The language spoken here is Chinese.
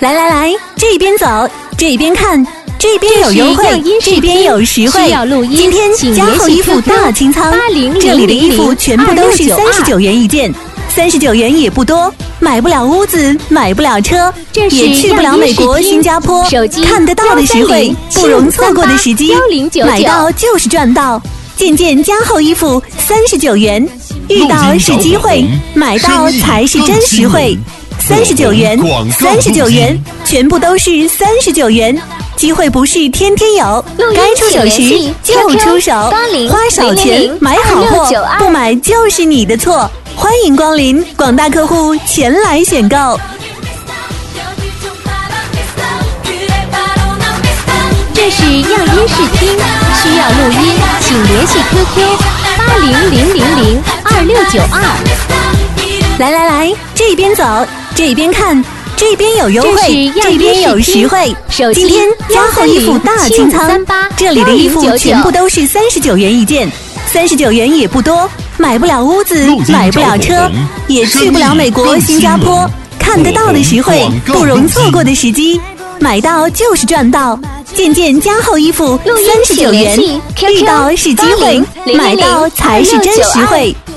来来来，这边走，这边看，这边有优惠，这边有实惠。今天加厚衣服大清仓，这里的衣服全部都是39元一件，39元也不多，买不了屋子，买不了车，也去不了美国、新加坡，看得到的实惠，不容错过的时机，买到就是赚到。件件加厚衣服39元，遇到是机会，买到才是真实惠。39元，39元，全部都是39元。机会不是天天有，该出手时就出手，花少钱买好货，不买就是你的错。欢迎光临，广大客户前来选购。 这是样音视听，需要录音，请联系 QQ 8000022692。 来来来，这边走，这边看，这边有优惠，这边有实惠。今天加厚衣服大清仓，这里的衣服全部都是39元一件，39元也不多，买不了屋子，买不了车，也去不了美国、新加坡，看得到的实惠，不容错过的时机，买到就是赚到。件件加厚衣服39元，遇到是机会，买到才是真实惠。